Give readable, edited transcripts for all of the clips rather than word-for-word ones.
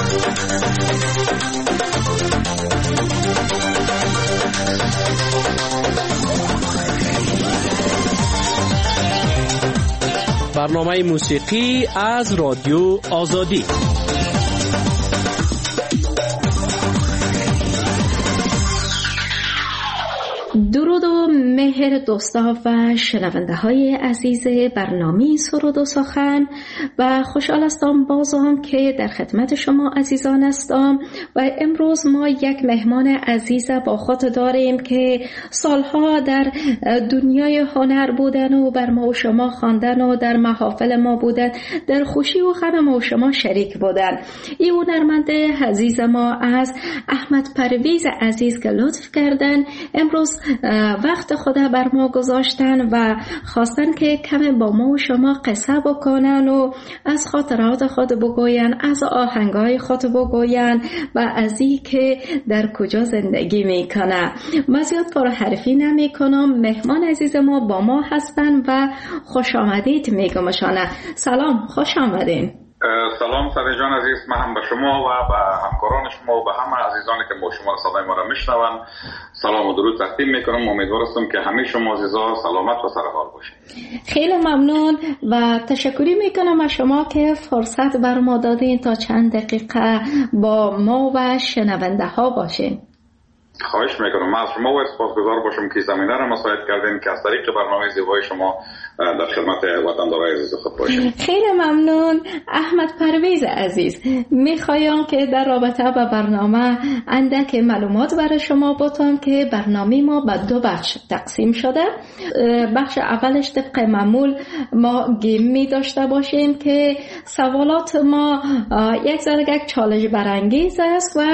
برنامه موسیقی از رادیو آزادی. درود و مهر دوستا و شنونده های عزیز برنامه سرود و سخن و خوشحال هستم بازم که در خدمت شما عزیزان هستم و امروز ما یک مهمان عزیز با خود داریم که سالها در دنیای هنر بودن و بر ما و شما خواندن و در محافل ما بودن، در خوشی و غم ما و شما شریک بودن. این هنرمند عزیز ما از احمد پرویز عزیز که لطف کردن امروز وقت خود بر ما گذاشتن و خواستن که کم با ما و شما قصه بکنن و از خاطرات خود بگوین، از آهنگای خود بگوین و از این که در کجا زندگی میکنه. من زیاد پرحرفی نمی کنم، مهمان عزیز ما با ما هستن و خوش آمدید میگمشانه. سلام، خوش آمدین. سلام سره جان عزیز، من هم به شما و به همکاران شما و به همه عزیزانی که با شما صدای ما را میشنون سلام و درود تقدیم میکنم. امیدوار هستم که همه شما عزیزا سلامت و سرحال باشید. خیلی ممنون و تشکری میکنم از شما که فرصت بر ما دادین تا چند دقیقه با ما و شنونده ها باشین. خواهش میکنم. من از شما و سپاسگزار باشم که زمینه را مساعد کردین که از طریق برنامه زیبای شما در خدمت وطندارای عزیز خود باشیم. خیلی ممنون. احمد پرویز عزیز، میخوایم که در رابطه با برنامه اندک معلومات برای شما بتم که برنامه ما به دو بخش تقسیم شده. بخش اولش طبق معمول ما گیم می داشته باشیم که سوالات ما یک چالش برانگیز است و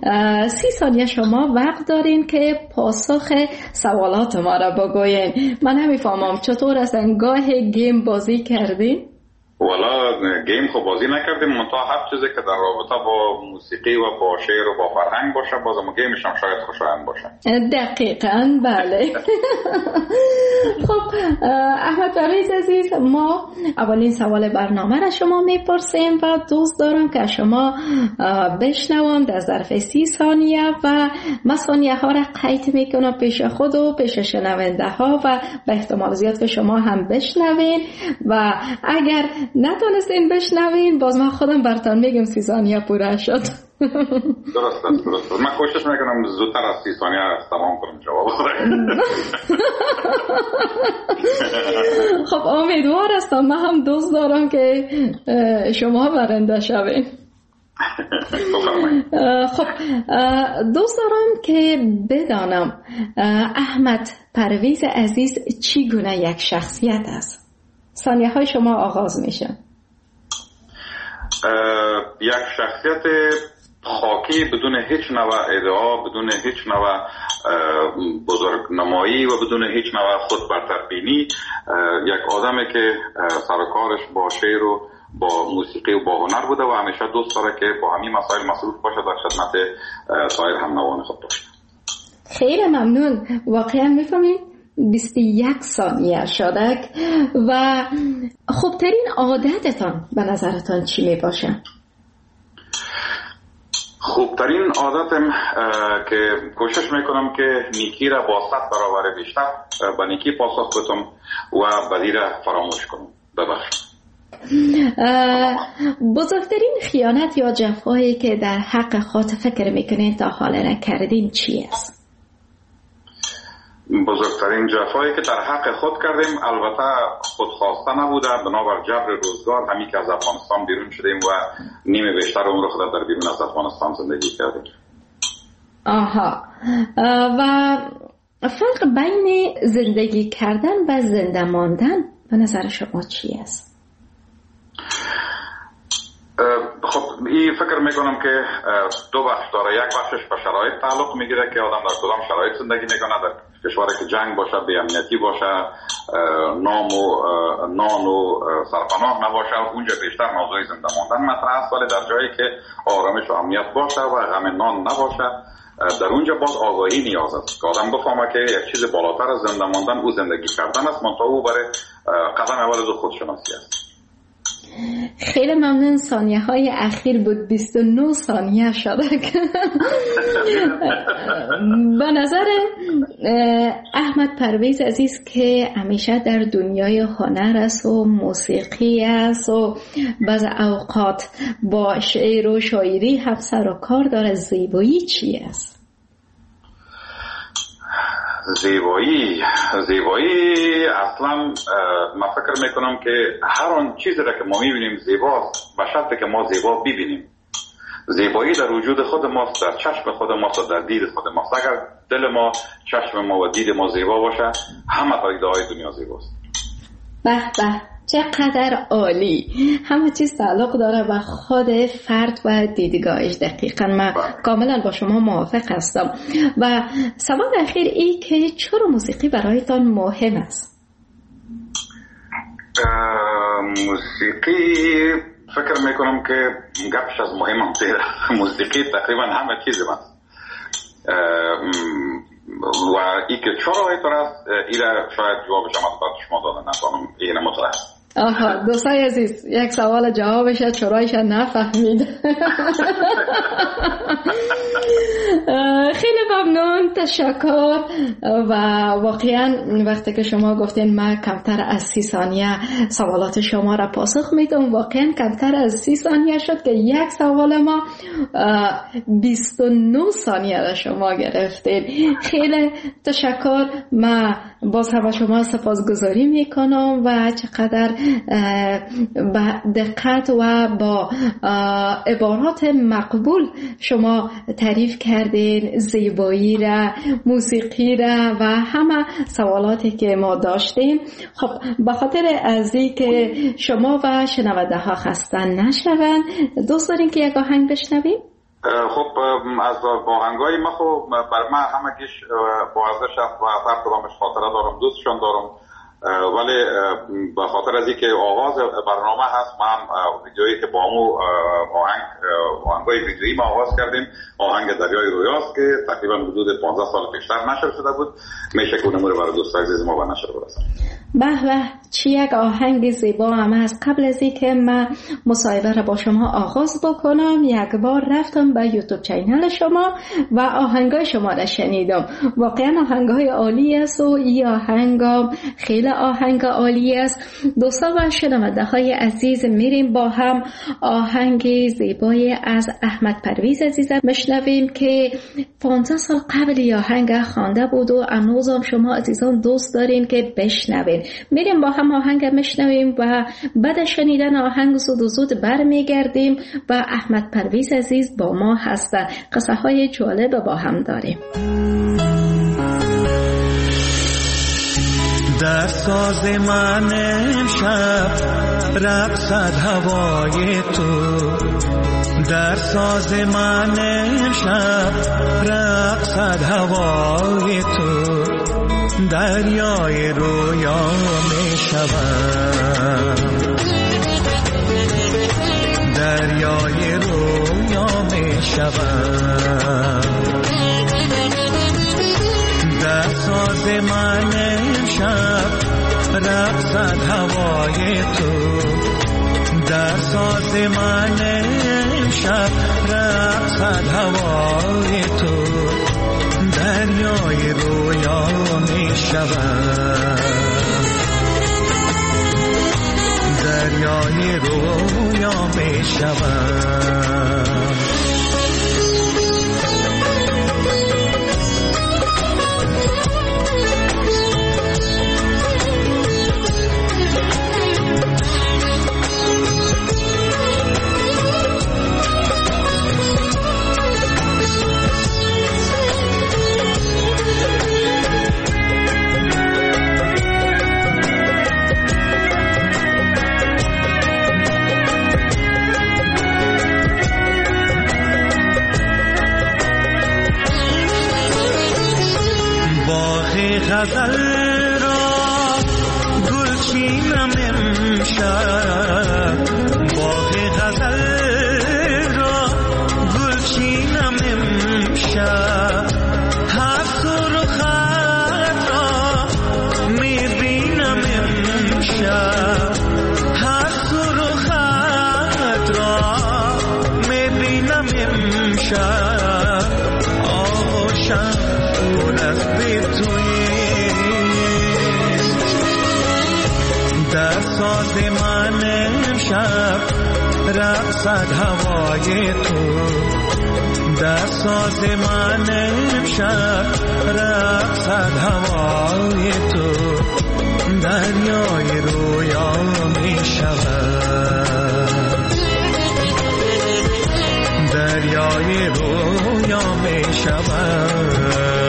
30 ثانیه شما وقت دارین که پاسخ سوالات ما را بگوین. من نمیفهمم چطور است گاه گیم بازی کردین؟ والا گیم خب بازی نکردیم، منتها هر چیزی که در رابطه با موسیقی و با شعر و با فرهنگ باشه بازم گیمش هم شاید خوشایند باشه. دقیقاً بله. خب احمد پرویز عزیز، ما اولین سوال برنامه را شما میپرسیم و دوست دارم که شما بشنوم در ظرف 30 ثانیه و من ثانیه ها را قید میکنم پیش خود و پیش شنونده ها و به احتمال زیاد که شما هم بشنوین و اگر نتونستین بشنوین باز من خودم براتون میگم 30 ثانیه پوره شد. درست است. من کوشش میکنم زودتر از 30 ثانیه تمام کنم جواب. خب امیدوار هستم. من هم دوست دارم که شما برنده شوین. خب دوست دارم که بدانم احمد پرویز عزیز چی گونه یک شخصیت است؟ ثانیه های شما آغاز میشه. یک شخصیت خاکی بدون هیچ نوع ادعا، بدون هیچ نوع بزرگنمایی و بدون هیچ نوع خود برتربینی، یک آدمی که سرکارش با شعر و با موسیقی و با هنر بوده و همیشه دوست داره که با همین مسائل مصروف باشه، در خدمت سایر هم نوان خود باشه. خیلی ممنون. واقعا میفهمید 21 ثانیه شده و خوبترین عادتتان به نظرتان چی می باشه؟ خوبترین عادتم که کوشش میکنم که نیکی را با 100 برابر بیشتر به نیکی پاسخ بدم و بدی را فراموش کنم. ببخشید. بزرگترین خیانت یا جفایی که در حق خود فکر میکنین تا حالا نکردین چی است؟ بزرگترین جفایی که در حق خود کردیم البته خودخواسته نبوده، بنابر جبر روزگار همین که از افغانستان بیرون شدیم و نیمه بیشتر عمر خود در بیرون از افغانستان زندگی کردیم. آها. و فرق بین زندگی کردن و زنده ماندن به نظر شما چی است؟ خب این فکر میکنم که دو بخش داره. یک بخشش به شرایط تعلق میگیره که آدم در کدام شرایط زندگی میکنه. در کشوری که جنگ باشه، بی‌امنیتی باشه، نان و سرپناه نباشه، اونجا بیشتر موضوع زنده ماندن مطرح است. ولی در جایی که آرامش و امنیت باشه و غم نان نباشه، در اونجا باز آگاهی نیاز است که آدم بفهمه که یک چیز بالاتر از زنده ماندن او زندگی کردن است، منتها او برای قدم اول از خودشناسی است. خیلی ممنون. ثانیه های اخیر بود 29 ثانیه شده. به نظر احمد پرویز عزیز که همیشه در دنیای هنر است و موسیقی است و بعض اوقات با شعر و شاعری هم سر و کار داره، زیبایی چی است؟ زیبایی اصلا من فکر میکنم که هر آن چیزی را که ما میبینیم زیباست، به شرطی که ما زیبا ببینیم. زیبایی در وجود خود ماست، در چشم خود ماست، در دید خود ماست. اگر دل ما، چشم ما و دید ما زیبا باشه، همه پدیده‌های دنیا زیباست. به به، چقدر عالی. همه چیز تعلق داره به خود فرد و دیدگاهش. دقیقاً من کاملا با شما موافق هستم. و سوال اخیر ای که چرا موسیقی برایتان مهم است؟ موسیقی فکر میکنم که گپش از مهم هم تیره. موسیقی تقریبا همه چیز هست و ای که چرا اینطور است، ایره شاید جوابش هم از بعد شما دادن نتوانم اینه مطرح. آها، دوستای عزیز، یک سوال جوابش چرایش نفهمید. خیلی ممنون، تشکر. و واقعا وقتی که شما گفتین من کمتر از 30 ثانیه سوالات شما را پاسخ میدم، واقعا کمتر از 30 ثانیه شد که یک سوال ما 29 ثانیه را شما گرفتین. خیلی تشکر. من باز هم شما سپاسگزاری میکنم و چقدر با دقت و با عبارات مقبول شما تعریف کردین زیبایی را، موسیقی را و همه سوالاتی که ما داشتیم. خب به خاطر از این که شما و شنونده ها خسته نشون، دوست دارین که یک آهنگ بشنویم؟ خب از آهنگای ما خب بر من همگیش با ارزش است و هر کدامش خاطره دارم، دوستشان دارم، ولی به خاطر از اینکه آغاز برنامه هست، من ویدیویی که با همون آهنگای ویدیویی ما آغاز کردیم، آهنگ دریای رویاست که تقریبا حدود 15 سال پیشتر نشر شده بود. میشه که اونمو رو برای دوست عزیز ما به نشر برسن. به به، چی یک آهنگ زیبا هم هست. قبل از اینکه من مصاحبه را با شما آغاز بکنم، یک بار رفتم به یوتیوب چینل شما و آهنگای شما را شنیدم. واقعا آهنگای عالی است و این آهنگ خیلی آهنگ عالی است. دوستان و شنونده های عزیز، میریم با هم آهنگ زیبای از احمد پرویز عزیز مشنویم که 15 سال قبل آهنگ خوانده بود و هنوزم شما عزیزان دوست دارین که بشنوین. میریم با هم آهنگ مشنویم و بعد شنیدن آهنگ زود و زود برمیگردیم و احمد پرویز عزیز با ما هستن. قصه های جالب با هم داریم. در ساز من امشب رقصد هوای تو، در ساز من امشب رقصد هوای تو، دریای رویا می شوم، دریای رویا می شوم، در ساز من امشب رقصد هوای تو، در ساز من امشب رقصد هوای تو، دریای رویا می شوم، دریای رویا می شوم. غزل را گلچینم امشب، باغ غزل را گلچینم امشب، هر سرخت را میبینم امشب، هر سرخت امشب آغوشم پر از به تویست در ساز من امشب رقصد هوای تو در ساز من امشب رقصد هوای تو دریای رویا می شود دریای رویا می شود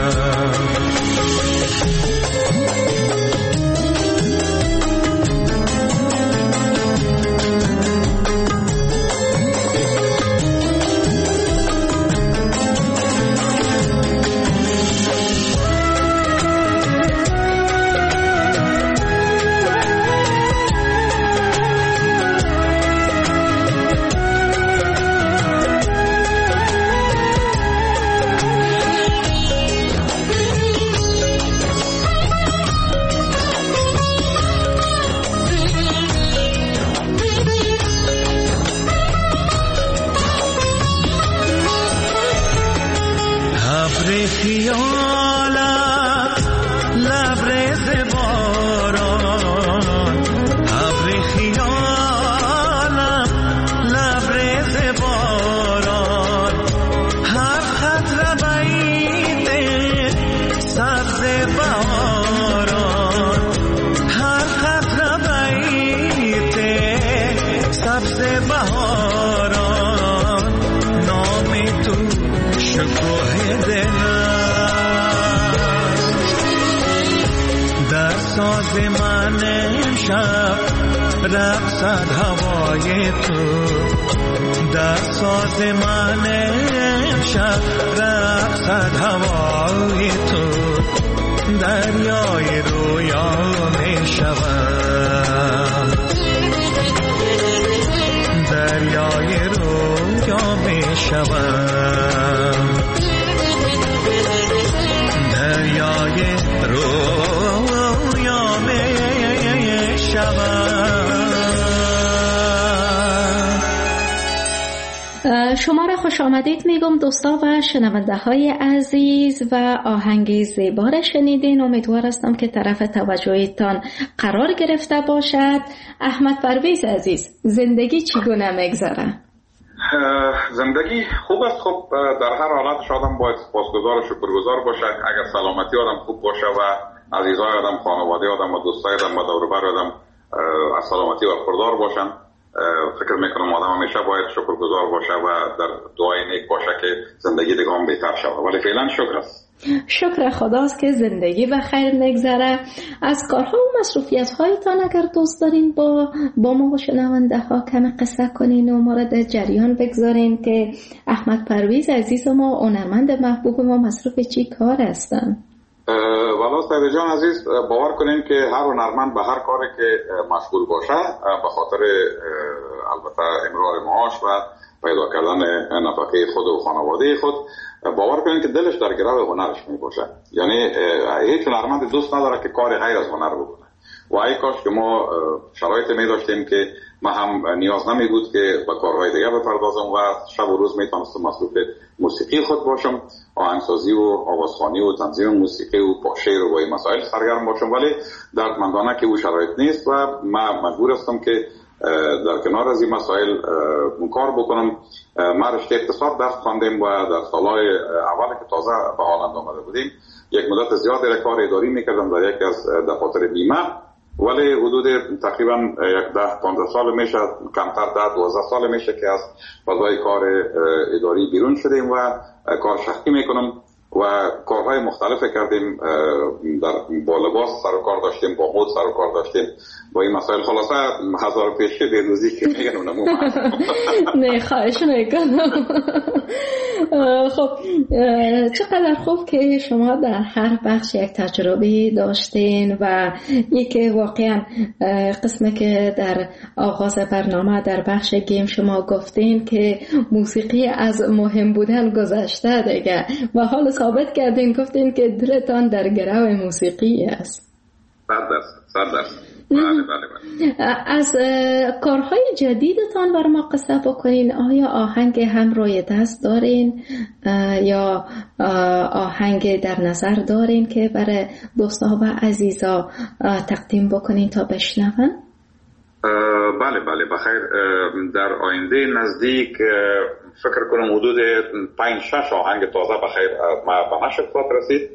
ساز من امشب رقصد هوای تو در ساز من امشب رقصد هوای تو دریای رویا می شود دریای رویا می شود دریای رویا می شود. شما را خوش آمدید میگم دوستا و شنونده های عزیز و آهنگ زیبا را شنیدین. امیدوار هستم که طرف توجهتان قرار گرفته باشد. احمد پرویز عزیز، زندگی چگونه میگذره؟ زندگی خوب است. خب در هر حالت آدم باید سپاسگزار و شکرگزار باشه. اگر سلامتی آدم خوب باشه و عزیزای آدم، خانواده آدم و دوستای آدم و دور و بر آدم از سلامتی برخوردار باشن، فکر میکنم آدم همیشه باید شکرگزار باشه و در دعای نیک باشه که زندگی دیگه هم بهتر شود. ولی فعلا شکر است. شکر خداست که زندگی به خیر میگذره. از کارها و مصروفیت هایتان اگر دوست دارین با ما و شنونده ها کمی قصه کنین و ما را در جریان بگذارین که احمد پرویز عزیز ما، هنرمند محبوب ما، مصروف چی کار هستن؟ والا سید جان عزیز، باور کنین که هر هنرمند به هر کاری که مشغول باشه به خاطر البته امرار معاش و پیدا کردن نفقه خود و خانواده خود، باور کنین که دلش در گرو هنرش می باشه. یعنی هیچ هنرمند دوست نداره که کار غیر از هنر بکنه و ای کاش که ما شرایط می داشتیم که ما هم نیاز نمی بود که به کارهای دیگه بپردازم و شب و روز می تونستم مصروف موسیقی خود باشم، آهنگسازی و آوازخوانی و تنظیم موسیقی و با شعر و با این مسائل سرگرم باشم. ولی دردمندانه که او شرایط نیست و من مجبور هستم که در کنار از این مسائل کار بکنم. ما رشته اقتصاد درس خواندیم و در سالهای اول که تازه به هالند آمده بودیم یک مدت زیادی کار اداری میکردم در یک از دفاتر بیمه، ولی حدود تقریبا 10-15 سال میشه، کمتر 10-12 سال میشه که از فضای کار اداری بیرون شدیم و کار شخصی میکنم و کارهای مختلف کردیم. با لباس سر و کار داشتیم، با مد سر و کار داشتیم، با این مسائل. خلاصه هزار پیشه بیروزی که میگن اونمو نه خواهش میکنم. خب چقدر خوب که شما در هر بخش یک تجربه داشتین و یکی واقعا قسمی که در آغاز برنامه در بخش گیم شما گفتین که موسیقی از مهم بودن گذشته دیگه و حال ثابت کردین، گفتین که دلتان در گرو موسیقی است. 100%. از کارهای جدیدتان برای ما قصه بکنین. آیا آهنگ همراه دست دارین یا آهنگ در نظر دارین که برای دوستا و عزیزا تقدیم بکنین تا بشنون؟ بله بخیر. در آینده نزدیک فکر کنم حدود 5-6 آهنگ تازه بخیر به نشر خواهد رسید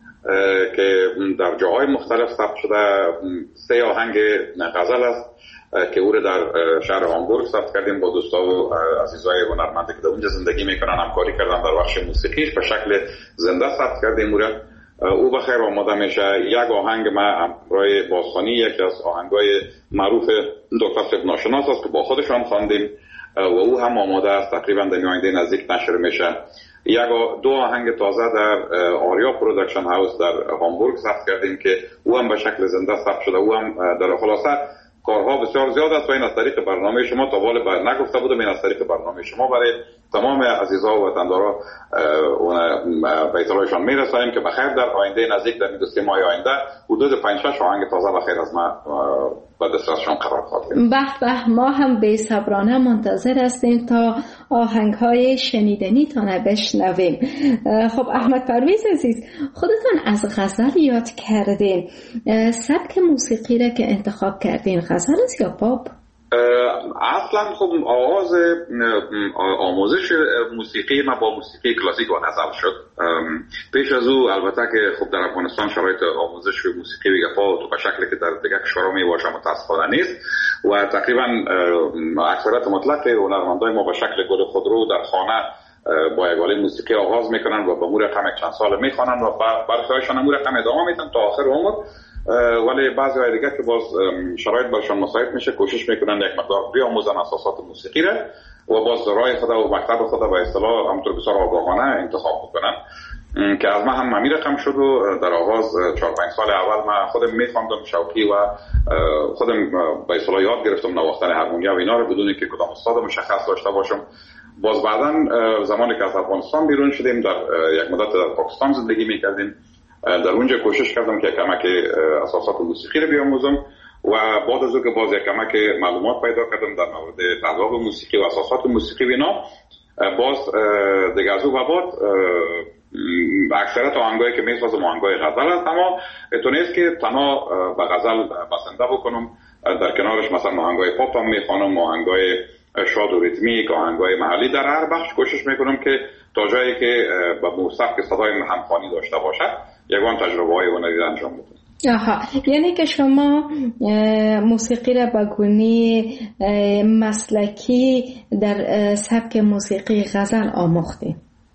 که در جاهای مختلف ثبت شده. 3 آهنگ غزل است که او را در شهر هامبورگ ثبت کردیم با دوستا و عزیزای هنرمندی که در اونجا زندگی میکنن، همکاری کردن در بخش موسیقیش به شکل زنده ثبت کردیم او را. او بخیر آماده میشه. یک آهنگ ما همراه بازخوانی، یکی از آهنگای معروف دکتر صاحب ناشناس است که با خودشان خواندیم و او هم آماده است، تقریبا در آینده نزدیک نشر میشه. 2 آهنگ تازه در آریا پروداکشن هاوس در هامبورگ ثبت کردیم که او هم به شکل زنده ثبت شده. او هم در خلاصه کارها بسیار زیاد است و این از طریق برنامه شما تا والا نگفته بودم، این از طریق برنامه شما برای تمام عزیزا و وطندارا به اطلاعشان میرسانیم که بخیر در آینده نزدیک در 2 ماه آینده حدود 5-6 آهنگ تازه بخیر از ما به دسترسشان قرار خواهد گرفت. به ما هم بی‌صبرانه منتظر هستیم تا آهنگ‌های شنیدنی تان بشنویم. خب احمد پرویز عزیز، خودتان از غزل یاد کردین. سبک موسیقی را که انتخاب کردین غزل است یا پاپ؟ اصلا خب آغاز آموزش موسیقی ما با موسیقی کلاسیک و غزل شد. پیش از او البته که خب در افغانستان شرایط آموزش موسیقی بگفا تو به شکلی که در دیگر کشورها میباشه متاسفانه نیست و تقریبا اکثریت مطلق هنرمندای ما به شکل گل خودرو در خانه با یگاله موسیقی آغاز میکنن و به امور رقم چند سال میخوانن و برخیاشان امور رقم ادامه میدن تا آخر عمر. ولی بعضی های دیگه که باز شرایط برشان مساعد میشه کوشش میکنن یک مقدار بیاموزن اساسات موسیقی را و باز راه خود و مکتب خود به اصطلاح همونطور بسیار آگاهانه انتخاب بکنن که از ما هم ممی رقم شد و در آغاز 4-5 سال اول من خودم میخواندم شوقی و خودم به اصطلاح یاد گرفتم نواختن هارمونیا و اینا رو بدون اینکه کدام استاد مشخص داشته باشم. باز بعداً زمانی که از افغانستان بیرون شدیم در یک مدت در پاکستان زندگی میکردیم، در اونجا کوشش کردم که کمک اساسات موسیقی رو بیاموزم و بعد از اون که باز کمک معلومات پیدا کردم در مورد تذاب موسیقی و اساسات موسیقی و اینا، باز دیگه از اون و بعد اکثرت آهنگایی که میسازم آهنگای غزل است، اما اتونیست که تنها به غزل بسنده بکنم، در کنارش مثلا آهنگای پاپ هم میخوانم، آهنگای شاد و ریتمیک، آهنگای محلی. در هر بخش کوشش میکنم که تا جایی که به سبک صدای همخوانی داشته باشد یگان تجربه‌های هنری انجام بدم. یعنی که شما موسیقی را به گونه مسلکی در سبک موسیقی غزل آموختید؟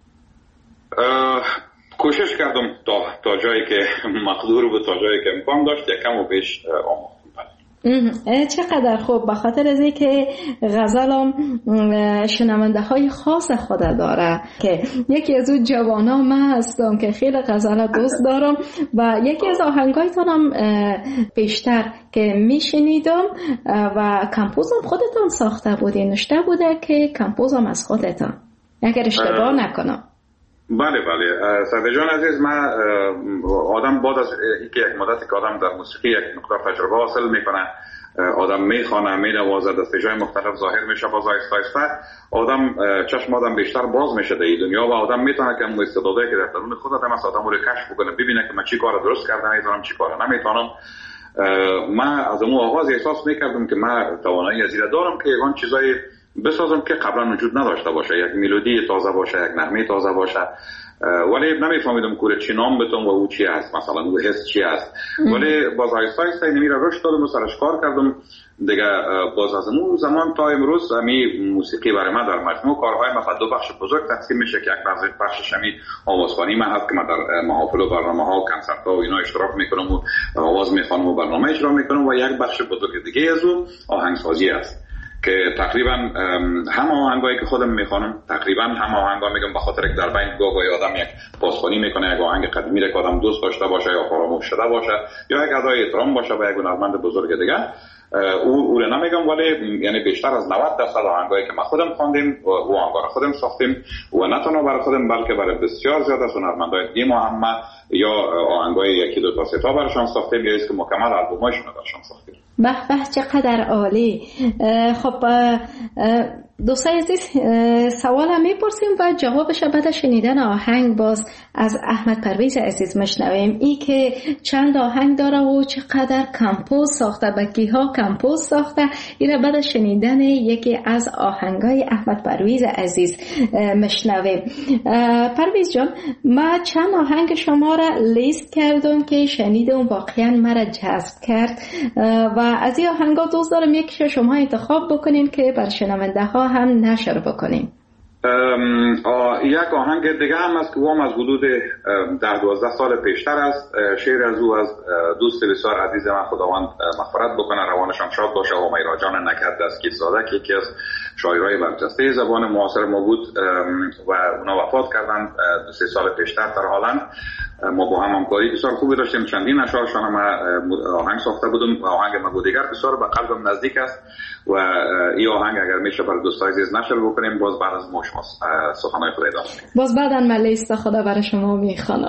کوشش کردم تا جایی که مقدور بود، تا جایی که امکان داشت یکم و بیش آموختم. چقدر خوب، به خاطر از اینکه غزل هم شنونده های خاص خود داره که یکی از اون جوانا من هستم که خیلی غزل دوست دارم و یکی از آهنگایتان هم بیشتر که میشنیدم و کمپوزم خودتان ساخته بودین، نوشته بوده که کمپوزم از خودتان اگر اشتباه نکنم. بله سعید جان عزیز، من آدم بعد از اینکه یک مدتی که آدم در موسیقی یک مقدار تجربه حاصل میکنه، آدم میخوانه، مینوازه، دستجای مختلف ظاهر میشه، باز آهسته آدم چشم آدم بیشتر باز میشه در این دنیا و آدم میتونه که استعدادایی که در درون خود آدم است آدم رو کشف بکنه، ببینه که من چی کار درست کردم، میتونم چی کار نمیتونم. من از اون آغاز احساس میکردم که من توانایی ازیره دارم که یگان چیزای بسازم که قبلا وجود نداشته باشه، یک ملودی تازه باشه، یک نغمه تازه باشه، ولی نمیفهمیدم کوره چی نام بتونم و او چی است، مثلا او حس چی است. ولی باز آیستا نمیره رشد دادم و سرش کار کردم دیگه. باز از اون زمان تا امروز همی موسیقی برای من در مجموع کارهای مثلا 2 بخش بزرگ تقسیم میشه که یک بخشش همی آوازخوانی من هست که من در محافل و برنامه‌ها و کنسرت‌ها و اینا اشتراک میکنم و آواز میخوانم و برنامه اجرا میکنم و یک بخش بزرگ دیگه از اون آهنگسازی است که تقریبا هم آهنگایی که خودم میخوانم، تقریبا هم آهنگا میگم به خاطر که در بین گاهی آدم یک بازخوانی میکنه، یک آهنگ قدیمی را که آدم دوست داشته باشه یا فراموش شده باشه یا یک ادای احترام باشه به یک هنرمند بزرگ دیگه، او رو نمیگم، ولی یعنی بیشتر از 90% آهنگایی که ما خودم خواندیم و آهنگا رو خودم ساختیم و نه تنها برای خودم بلکه برای بسیار زیاد از هنرمندای دیگه ما هم یا آهنگای 1-2 تا 3 تا براشون ساختیم یا است که مکمل آلبومایشون رو براشون ساختیم. به چقدر عالی. خب دوستای عزیز، سوال میپرسیم و جوابش بعد شنیدن آهنگ باز از احمد پرویز عزیز مشنویم. ای که چند آهنگ داره و چقدر کمپوز ساخته، بکیها کمپوز ساخته، این بعد شنیدن یکی از آهنگای احمد پرویز عزیز مشنویم. پرویز جان، ما چند آهنگ شما را لیست کردم که شنیدم، واقعا مرا جذب کرد و از این آهنگا دوست دارم یکی شما انتخاب بکنین که بر شنونده ها هم نشر بکنیم. یک آهنگ دیگه هم است که او هم از حدود 10-12 سال پیشتر است. شعر از او از دوست بسیار عزیز من، خداوند مغفرت بکنه، روانشان شاد باشه، همیرا جان نکرد دستگیر زاده که یکی از شاعرای برجسته زبان معاصر ما بود و اونا وفات کردن 2-3 سال پیشتر در هلند. ما با هم همکاری بسیار خوبی داشتیم، چندین اشعارشان هم آهنگ ساخته بودم. آهنگ مگو دیگر بسیار به قلبم نزدیک است و این آهنگ اگر میشه برای دوستای عزیز نشر بکنیم، باز بعد از ما شما سخنهای خود ادامه میدیم. باز بعداً من لیست خدا برای شما میخوانم.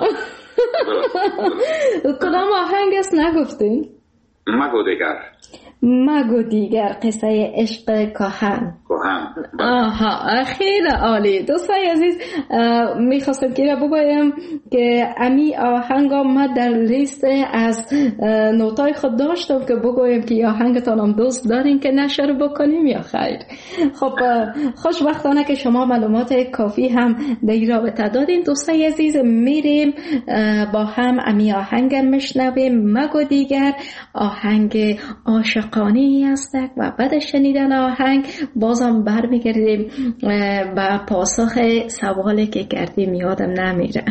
کدام آهنگ است نگفتین؟ مگو دیگر. مگو دیگر، قصه عشق کهن. آها، خیلی عالی. دوستای عزیز، میخواستم که را بگویم که امی آهنگا ما در لیست از نوتای خود داشتم که بگویم که آهنگتان هم دوست دارین که نشر بکنیم یا خیر. خب خوشبختانه که شما معلومات کافی هم در این رابطه دادین. دوستای عزیز، میریم با هم امی آهنگ میشنویم. مگو دیگر آهنگ عاشقانه است و بعد شنیدن آهنگ بازم برمیگردیم با پاسخ سوالی که کردیم، یادم نمیره.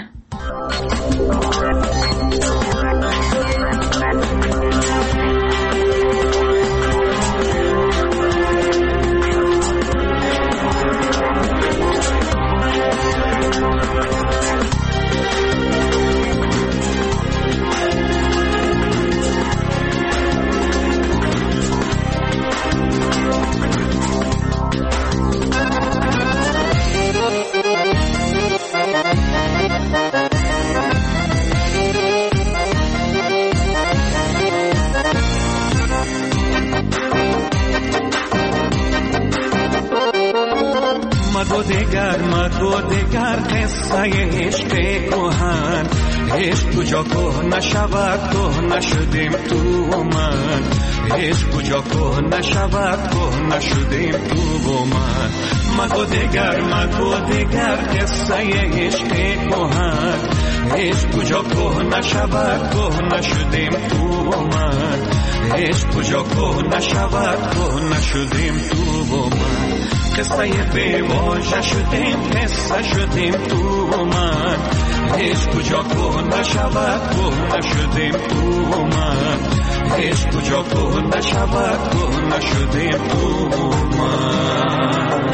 مگو دیگر قصه عشق کهن، عشق کجا که نشود که نشدیم تو من، عشق کجا که نشود که نشدیم تو من. مگو دیگر قصه عشق کهن، عشق کجا که نشود که نشدیم تو من، عشق کجا که نشود که نشدیم تو من. قصه بیواژه شدیم، قصه شدیم تو من، عشق کجا که نشود که نشدیم تو من، عشق کجا که نشود که نشدیم تو من.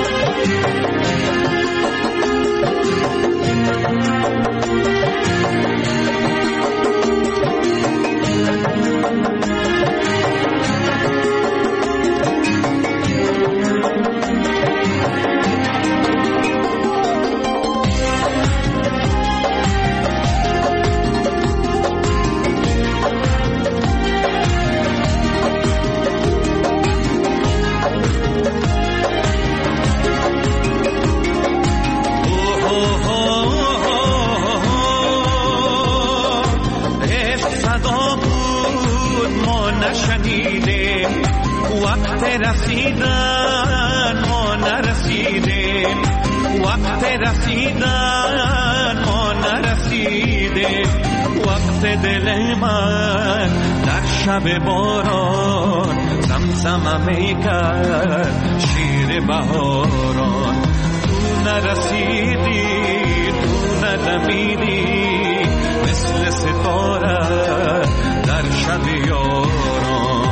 رسیدن ما نرسیدیم، وقت رسیدن ما نرسیدیم، وقت دل من در شب باران زمزمه میکرد شیر بهاران. تو نرسیدی، تو ندمیدی، مثل ستاره در شب یاران.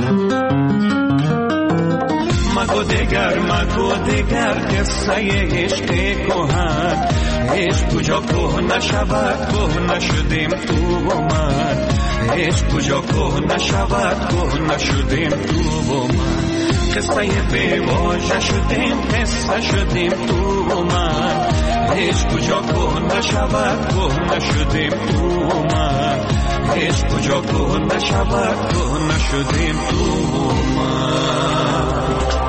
مگو دیگر قصه عشق کهن، عشق کجا که نشود که نشدیم تو من، عشق کجا که نشود که نشدیم تو من. قصه بیواژه شدیم، قصه شدیم تو من، عشق کجا که نشود که نشدیم تو من، عشق کجا که نشود که نشدیم تو من.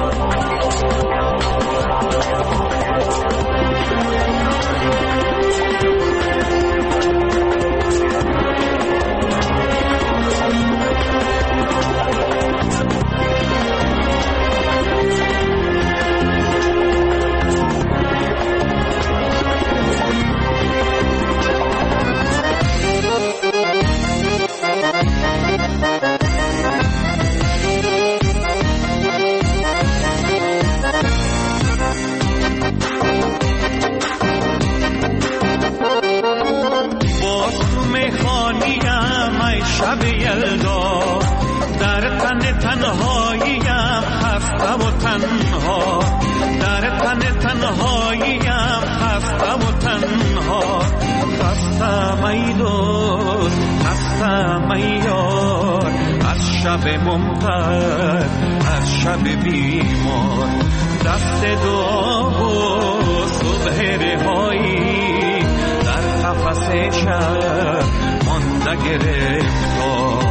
شب یلدا در تن تنهاییم خسته و تنها، در تن تنهاییم خسته و تنها. خستم ای دوست، خستم ای یار، از شب ممطر، از شب بیمار. دست دعا و صبح رهایی در قفس شب مانده گرفتار.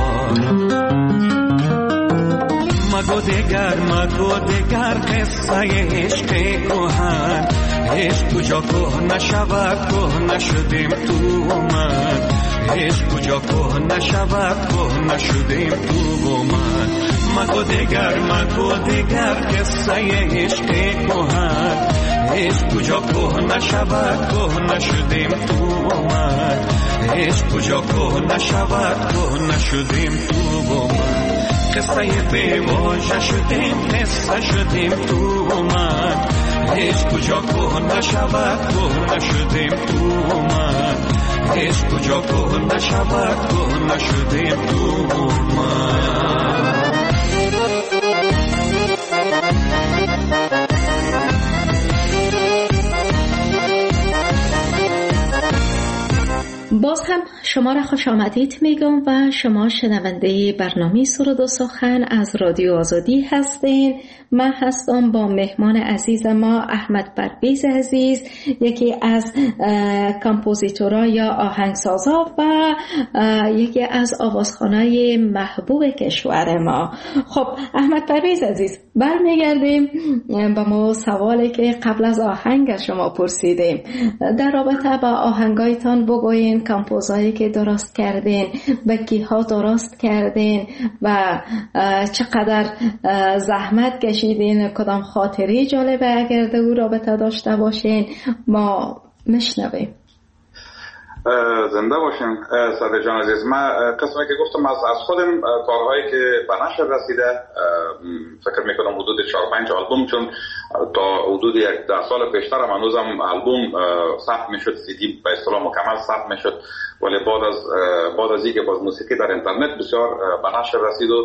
مگو دگر قصه عشق کهن، عشق کجا که نشود که نشدیم تو من، عشق کجا که نشود که نشدیم تو من. مگو دگر قصه عشق کهن، عشق کجا که نشود که نشدیم تو من، عشق کجا که نشود که نشدیم تو من. قصه بیواژه شدیم، قصه شدیم تو من، عشق کجا که نشود که نشدیم تو من، عشق کجا که نشود که نشدیم تو من. باز هم شما را خوش آمدید میگم و شما شنونده برنامه سرود و سخن از رادیو آزادی هستین. من هستم با مهمان عزیز ما احمد پرویز عزیز، یکی از کامپوزیتورها یا آهنگسازا و یکی از آوازخوانای محبوب کشور ما. خب احمد پرویز عزیز، برمیگردیم با ما سوالی که قبل از آهنگ از شما پرسیدیم در رابطه با آهنگایتان. بگوین کامپوزایی که درست کردین، به کیها درست کردین و چقدر زحمت کشیدین، کدام خاطری جالبه اگر در او رابطه داشته باشین ما میشنویم. زنده باشین صادق جان عزیز. من قسمی که گفتم از خودم کارهایی که به نشر رسیده فکر میکنم حدود 4-5 آلبوم، چون تا حدود 10 سال پیشتر هم هنوزم آلبوم ثبت میشد، سی دی به اصطلاح مکمل ثبت میشد، ولی بعد از اینکه باز موسیقی در اینترنت بسیار به نشر رسید و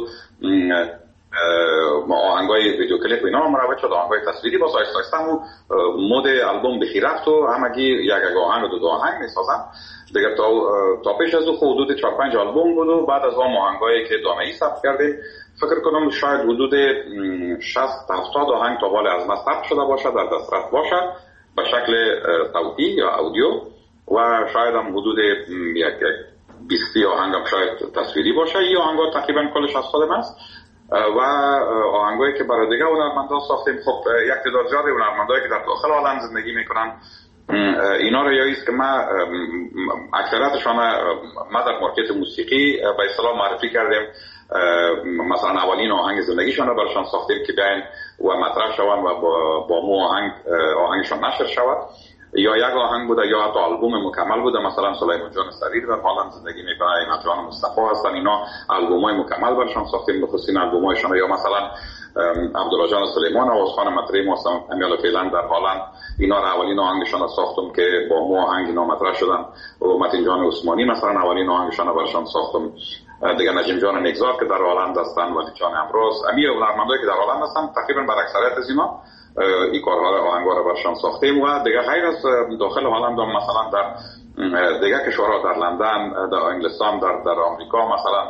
آهنگای ویدیو کلیپ و اینا مروج شد، آهنگای تصویری باز آیسته آیسته همون مود آلبوم بخی رفت و همگی یک آهنگ و دو آهنگ میسازن دیگه. تا پیش از او حدود 4-5 آلبوم بود و بعد از اون آهنگایی که دامه‌ای ثبت کردیم فکر کنم شاید حدود 60-70 آهنگ تا حال از ما ثبت شده باشه، در دسترس باشه به شکل صوتی یا اودیو، و شاید هم حدود 20 آهنگ هم شاید تصویری باشه. این آهنگا تقریبا کلش از خودم است و آهنگایی که برای دیگه هنرمندان ساختیم. خب یک تعداد زیادی هنرمندایی که در داخل عالم زندگی میکنن اینا رو یادیست که من اکثریتشان ما در مارکت موسیقی به اصطلاح معرفی کردیم. مثلا اولین آهنگ زندگیشان رو براشان ساختیم که بیاین و مطرح شوند و با مو آهنگشان نشر شود، یا یک آهنگ بوده یا حتی آلبوم مکمل بوده. مثلا سلیمان جان سریر در هلند زندگی میکنه، ایمان جان مصطفی هستن، اینا آلبومای مکمل برشان ساختیم بخصوص آلبومایشان. یا مثلا عبدالله جان سلیمان آوازخوان مطرح ما امیال فیلند در هلند، اینا را اولین آهنگشان را ساختم که با مو آهنگ اینا مطرح شدن. و متین جان عثمانی مثلا اولین آهنگشان را برشان ساختم. دیگه نجیم جان نگذار که در هلند هستن، ولی جان امروز امیر هنرمندایی که در هلند هستن تقریبا بر اکثریت از اینا این کارها آهنگا رو برشان ساختیم. و دیگه غیر از داخل هلند هم مثلا در دیگه کشورها، در لندن، در انگلستان، در آمریکا مثلا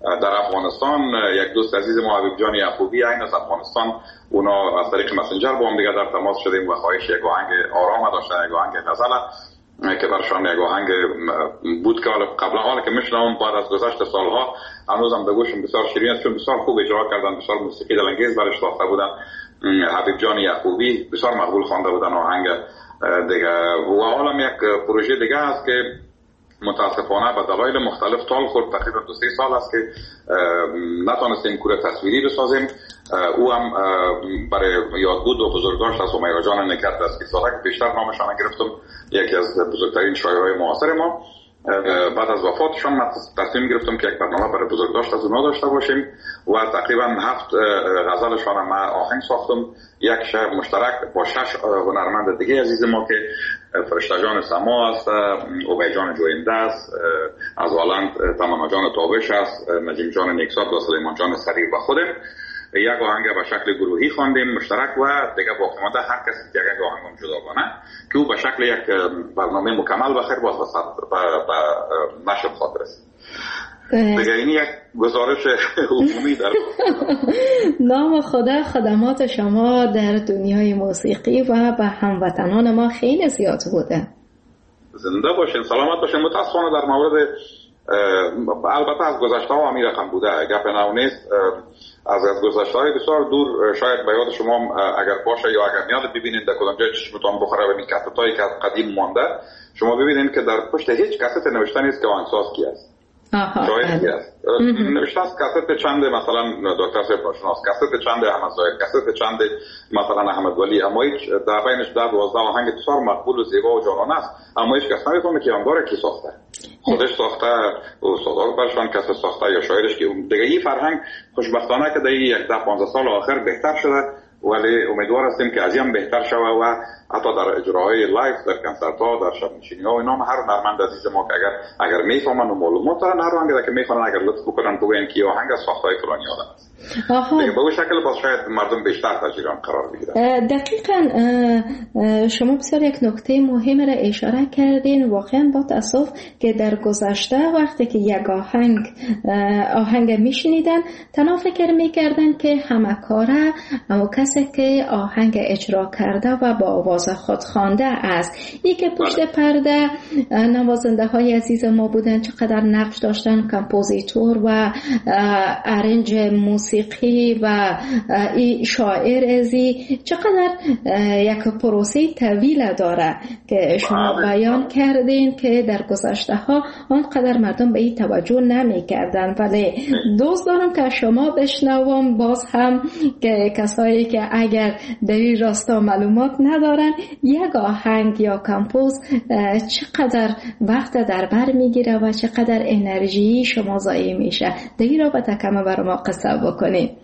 در افغانستان یک دوست عزیز ما حبیب جان یعقوبی این از افغانستان، اونا از طریق مسنجر با هم دیگه در تماس شدیم و خواهش یک آهنگ آرام داشتن، یک آهنگ غزل که برشان یک آهنگ بود که قبلا حالا که میشنوم بعد از گذشت سالها هنوزم به گوشم بسیار شیرین است، چون بسیار خوب اجرا کردن، بسیار موسیقی دلانگیز برش ساخته بودن. حبیب جان یعقوبی بسیار مقبول خوانده بودن آهنگ دیگه. و حالا یک پروژه دیگه است که متاسفانه به دلایل مختلف طال خورد، تقریبا 2-3 سال است که نتونستیم کور تصویری بسازیم. او هم برای یادبود و بزرگداشت از همیرا جان نکرد از پیساده که بیشتر نامشان گرفتم، یکی از بزرگترین شاعرای معاصر ما. بعد از وفاتشان من تصمیم گرفتم که یک برنامه برای بزرگداشت از اونها داشته باشیم و تقریبا 7 غزلشان من آهنگ ساختم، یک شعر مشترک با 6 هنرمند دیگه عزیز ما که فرشته جان سما است، عبید جان جوینده است، از هلند تمنا جان تابش است، نجیم جان نیکسات و سلیمان جان سریر و خودم. یک آهنگ به شکل گروهی خواندیم مشترک و دیگه باقی مانده هر کسی یک آهنگ جداگانه که او به شکل یک برنامه مکمل بخیر باز به نشر خواهد رسید. دیگه این یک گزارش عمومی در نام خدا خدمات شما در دنیای موسیقی و به هموطنان ما خیلی زیاد بوده. زنده باشین، سلامت باشین. متاسفانه در مورد البته از گذشته ها همی رقم بوده، گپ نو نیست. از گذشته های بسیار دور شاید به یاد شما اگر باشه یا اگر میاد ببینید در کدام جای چشمتان بخوره و این کستایی که قدیم مانده، شما ببینید که در پشت هیچ کست نوشته نیست که آهنگساز کی است. شاید کی است. نوشته است کست چند مثلا دکتر صاحب ناشناس، کست چند احمد زاهد، کست چند مثلا احمد ولی، اما هیچ در بینش 10-12 آهنگ بسیار مقبول و زیبا و جانانه است، اما هیچ کس نمیفهمه که آنگار کی ساخته. خودش ساخته، استادار برشان کس ساخته یا شاعرش که دیگه. این فرهنگ خوشبختانه که در 10-15 سال آخر بهتر شده، ولی امیدوار هستیم که از این بهتر شود و حتی در اجراهای لایو در کنسرت ها در شب نشینی ها و اینا هر هنرمند عزیز ما که اگر میفهمن و معلومات دارن، هر آهنگ که میخوان اگر لطف بکنن بگن که آهنگ از ساختهای فلانی آدم است. به اون شکل باز شاید مردم بیشتر تجربه قرار بگیرن. دقیقاً شما بسیار یک نکته مهم را اشاره کردین. واقعا با تاسف که در گذشته وقتی که یک آهنگ میشنیدن تنها فکر میکردن که همکاره اما کسی که آهنگ اجرا کرده و با آواز خود خوانده است. این که پشت پرده نوازنده های عزیز ما بودن، چقدر نقش داشتن، کمپوزیتور و ارنج موسیقی و این شاعر ازی، چقدر یک پروسه طویل داره که شما بیان کردین که در گذشته ها آنقدر مردم به این توجه نمی کردن. ولی دوست دارم که شما بشنوم باز هم که کسایی که اگر در این راستا معلومات ندارن، یک آهنگ یا کمپوز چقدر وقت در بر میگیره و چقدر انرژی شما ضایع میشه. در این رابطه کم بر ما قصه بکنید.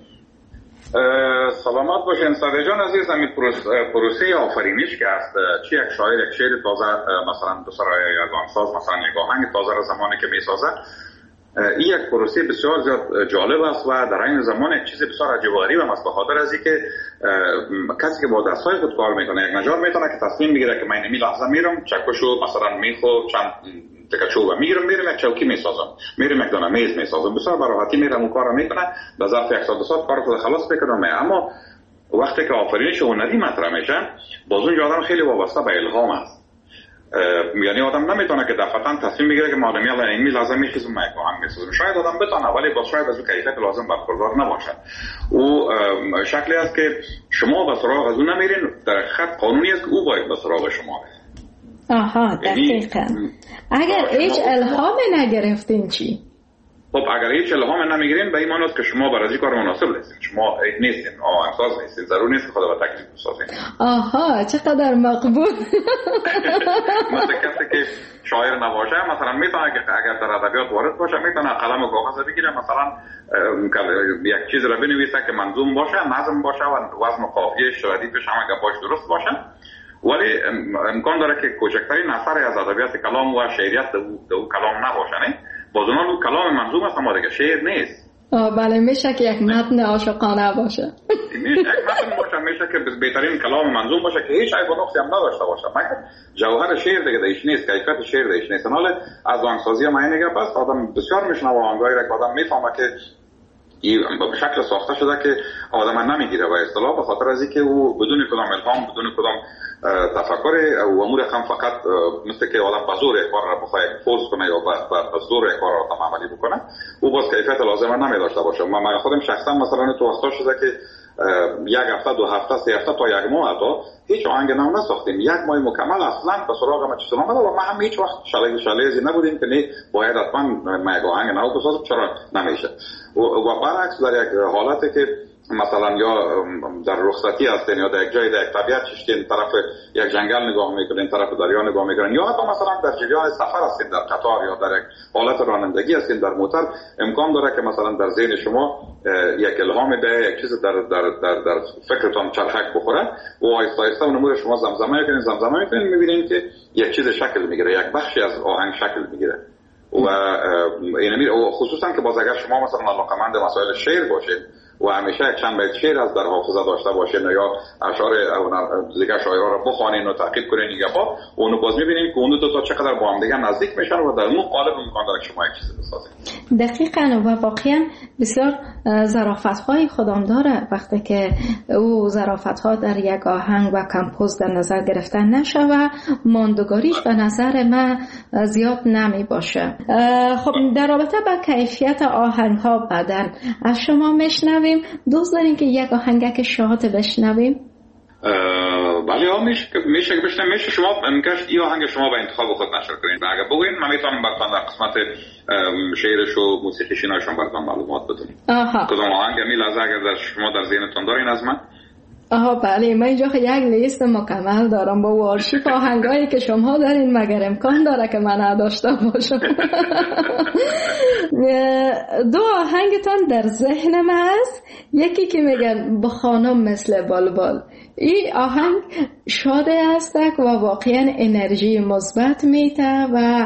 سلامت باشین صادق جان عزیز. همین پروسه آفرینش که است، چی یک شاعر یک شعر تازه مثلا دوست داره یک آهنگساز مثلا یک آهنگ تازه را زمانی که میسازه، این یک پروسه بسیار زیاد جالب است و در این زمان یک چیز بسیار عجیب و غریب است، به خاطر از اینکه کسی که با دستای خود کار میکنه، یک نجار میتونه که تصمیم بگیره که من این لحظه میرم چکشو مثلا میخو چند تکه چوب میرم یک چوکی میسازم، میرم یک دانه میز میسازم، بسیار براحتی میرم اون کارو میکنه، در ظرف 1 ساعت 2 ساعت کارو خود خلاص میکنم. اما وقتی که آفرینش هنری مطرح میشه، باز اون آدم خیلی وابسته به الهام است. یعنی آدم نمیتونه که دفعتاً تصمیم بگیره که مادامی الان این لازم میخیزم من یک آهنگ میسازم. شاید آدم بتونه ولی باز شاید از اون کیفیت لازم برخوردار نباشه. او شکلی است که شما به سراغ از اون نمیرین، در خط قانونی است که او باید به سراغ شما بره. آها دقیقاً. اگر هیچ الهام نگرفتین چی؟ خب اگر هیچ الهام نمیگیرین به این معنی است که شما برای این کار مناسب نیستین، شما نیستین آهنگساز نیستین، ضرور نیست که خدا به تکلیف بسازین. آها چقدر مقبول. مثل کسی که شاعر نباشه مثلا میتونه که اگر در ادبیات وارد باشه میتونه قلم و کاغذ بگیره، مثلا یک چیز را بنویسه که منظوم باشه، نظم باشه و وزن و قافیه‌اش ردیفش همه گپاش درست باشه، ولی امکان داره که کوچکترین اثری از ادبیات کلام و شعریت در کلام نباشه. نه باز اون کلام منظوم است اما دیگه شعر نیست. بله، میشه که یک متن عاشقانه باشه. میشه یک متن باشه، میشه که بهترین کلام منظوم باشه که هیچ عیب و نقصی هم نداشته باشه، مگر جوهر شعر دیگه دیش نیست، کیفیت شعر دیش نیست. حالا از آهنگسازی ما اینه که بس آدم بسیار میشنوه آهنگایی را که آدم میفهمه که به شکل ساخته شده که آدم نمیگیره و اصطلاح به خاطر از اینکه او بدون کدام الهام، بدون کدام تفکر و امور هم فقط مثل که آدم به زور کار را بخواد فورس کنه یا به زور کار را عملی بکنه، او باز کیفیت لازمه نمیداشته باشه. من خودم شخصا مثلا تو وقتا شده که یک هفته، دو هفته، سه هفته تا یک ماه تا هیچ آهنگ نو نساختیم، یک ماه مکمل اصلا به سراغ ما چیزا نمیاد و ما هم هیچ وقت شلیزی نبودیم که نه باید حتما ما یک آهنگ نو بسازیم، چرا نمیشه. و برعکس در یک حالتی که مثلا یا در رخصتی هستین یا در یک جای در یک طبیعت ششتین طرف یک جنگل نگاه میکنین، طرف دریا نگاه میکنین، یا حتی مثلا در جریان سفر هستین در قطار یا در یک حالت رانندگی هستین در موتور، امکان داره که مثلا در ذهن شما یک الهام به یک چیز در فکرتون چرخک بخوره و آهسته آهسته اون امور شما زمزمه میکنین میبینین که یک چیز شکل میگیره، یک بخشی از آهنگ شکل میگیره. و خصوصا که باز اگر شما مثلا علاقه‌مند مسائل شعر باشید و همیشه یک چند بیت شعر از در حافظه داشته باشین یا اشعار دیگه شاعرها را بخوانین و تعقیب کنین دیگه ها، اونو باز میبینین که اون دو تا چقدر با هم دیگه نزدیک میشن و در اون قالب امکان داره شما یک چیزی بسازید. دقیقاً و واقعا بسیار ظرافت‌های خودم داره وقتی که او ظرافت‌ها در یک آهنگ و کمپوز در نظر گرفتن نشه و ماندگاریش به نظر من زیاد نمی باشه. خب در رابطه با کیفیت آهنگ‌ها بعداً از شما میشنویم، دوست دارین که یک آهنگک شاد بشنویم؟ بله میشه که بشنویم. میشه شما امکانش این آهنگ شما به انتخاب خود نشر کنین، اگر بگوین من میتونم براتون در قسمت شعرش و موسیقیش ایناشون براتون معلومات بدم. کدام آهنگ می لحظه اگر در شما در ذهنتون دارین از من؟ بله، من اینجا یک لیست مکمل دارم با آرشیف آهنگایی که شما دارین، مگر امکان داره که من نداشته باشم. دو آهنگتان در ذهن من هست، یکی که میگن به خانم مثل بلبل. این آهنگ شاده است و واقعا انرژی مثبت میده و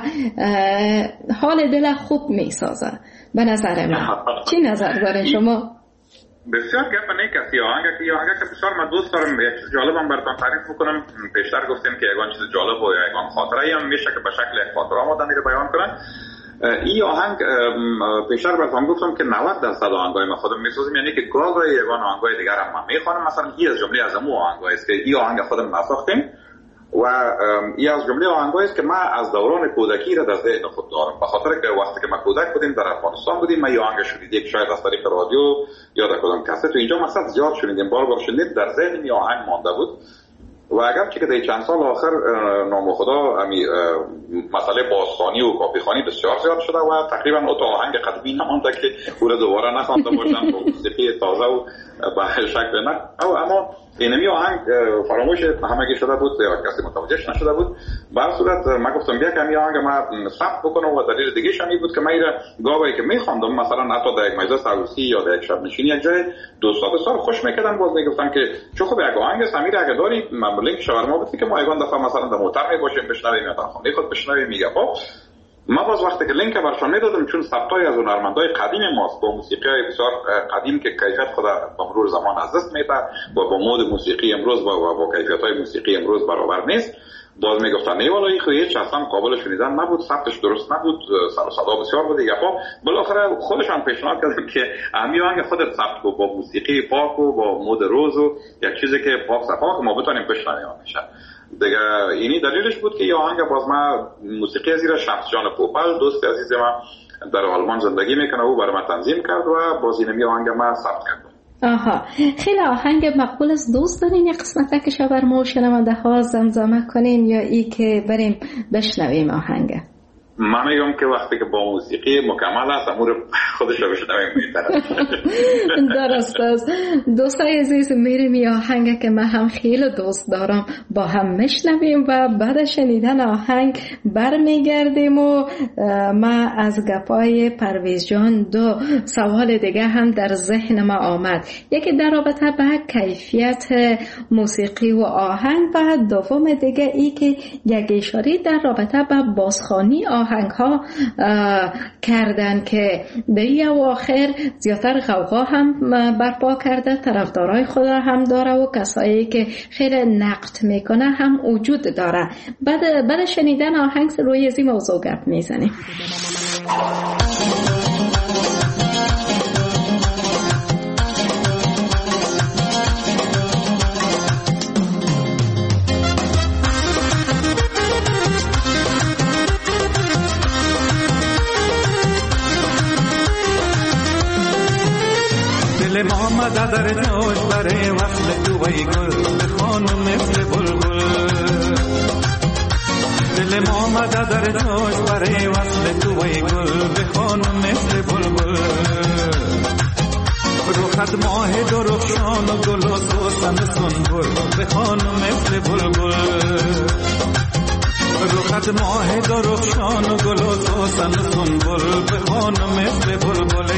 حال دل خوب میسازه به نظر من. چی نظر دارین شما؟ بسیار گپ نیست. یه آهنگ که بسیار من دوست دارم، یک چیز جالبم براتون تعریف میکنم. پیشتر گفتیم که یگان چیز جالب و یگان خاطره هم میشه که به شکل یک خاطره آمدن رو بیان کنن. این آهنگ پیشتر براتون گفتم که 90% آهنگای ما خودم میسازیم، یعنی که گاهی یگان آهنگای دیگر هم من میخوانم. مثلا این از جمله از امو آهنگایی است که این آهنگ خودم نساختیم و این از جمله آهنگایی است که من از دوران کودکی را در ذهن خود دارم، به خاطر که وقتی که ما کودک بودیم در افغانستان بودیم، ما این آهنگ شنیدیم، شاید از طریق رادیو یا در کدام کاست، تو اینجا مقصد زیاد شنیدیم، بار شنیدیم، در ذهن این آهنگ مانده بود. و اگر که در چند سال آخر نام خدا مسئله بازخوانی و کاپیخوانی بسیار زیاد شده و تقریبا اون آهنگ قدیمی نمانده که او را دوباره نخوانده باشن با موسیقی تازه و به شکل نه. اما اینمی آهنگ فراموش همگی شده بود یا کسی متوجهش نشده بود. به هر صورت من گفتم بیا که این آهنگ ما ثبت بکنم و دلیل دیگه شمی بود که من اینا گاهی که میخواندم مثلا حتی در یک مجلس عروسی یا در یک شب نشینی یک جای دوستا بسیار خوش میکردن، باز میگفتن که چه خوب یک آهنگ سمیر اگه داری لینک شاورما بدی که ما یگان دفعه مثلا در موتور میباشیم بشنویم یا در خانه خود بشنویم. میگه خب ما باز وقتی که لینک برشان میدادم، چون ثبتای از هنرمندای قدیم ماست با موسیقی بسیار قدیم که کیفیت خود با مرور زمان از دست میده و با مود موسیقی امروز با کیفیت‌های موسیقی امروز برابر نیست، باز میگفتن نه والا این خو هیچ اصلا قابل شنیدن نبود، ثبتش درست نبود، سر و صدا بسیار بود دیگه. خب بالاخره خودشان پیشنهاد کردن که همین آهنگ خودت ثبت کو با موسیقی پاک و با مود روز و یک چیزی که پاک صفا که ما بتونیم بشنویم میشه دیگه. اینی دلیلش بود که این آهنگ باز ما موسیقی زیر شمس جان پوپل دوست عزیز ما در آلمان زندگی میکنه و برای ما تنظیم کرد و باز اینمی آهنگ ما ثبت کرد. خیلی آهنگ مقبول است. دوست دارین یک قسمت که شاورما و شنونده ها زمزمه کنین یا ای که بریم بشنویم آهنگ؟ من میگم که وقتی که با موسیقی مکمل است امور خودش رو بشنویم بهتره. درست است. دوستای عزیز، میریم یه آهنگ که من هم خیلی دوست دارم با هم میشنویم و بعد شنیدن آهنگ برمیگردیم و من از گپای پرویز جان دو سوال دیگه هم در ذهن ما آمد، یکی در رابطه با کیفیت موسیقی و آهنگ و دوم دیگه ای که یک اشاره در رابطه با بازخوانی آهنگ آهنگ ها کردن که در این اواخر زیادتر غوغا هم برپا کرده، طرفدارای خود را هم داره و کسایی که خیلی نقد میکنه هم وجود داره. بعد شنیدن آهنگ روی از این موضوع گپ میزنیم. دل ما آمده در جوش برای وصل تو ای گل به خانم مثل بلبل. دل ما آمده در جوش برای وصل تو ای گل به خانم مثل بلبل. روخت ماه درخشان و گل و سوسن سنبل به خانم مثل بلبل. روخت ماه درخشان و گل و سوسن سنبل به خانم مثل بلبل.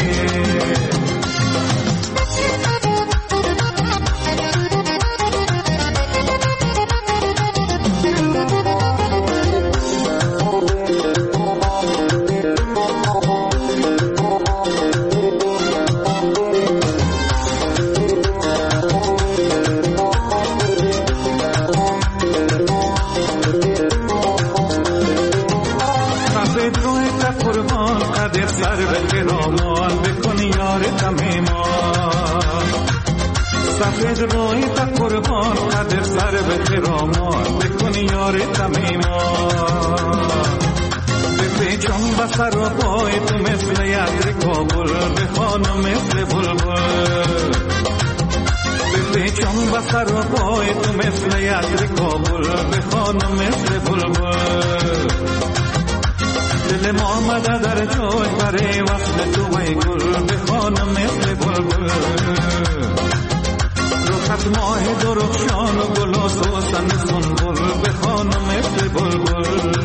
سفید روی تا قربان قدر سر به خرامان بکنی یار تمیمان. بپیچم بسر و پای تو مثل یدر کابل به خانم مثل بلبل. بپیچم بسر و پای تو مثل یدر کابل به خانم مثل بلبل. دل ما آمده در جوش برای وصل تو ای گل به خانم مثل بلبل. روخت ماه درخشان و گل و سوسن سنبل به خانم مثل بلبل.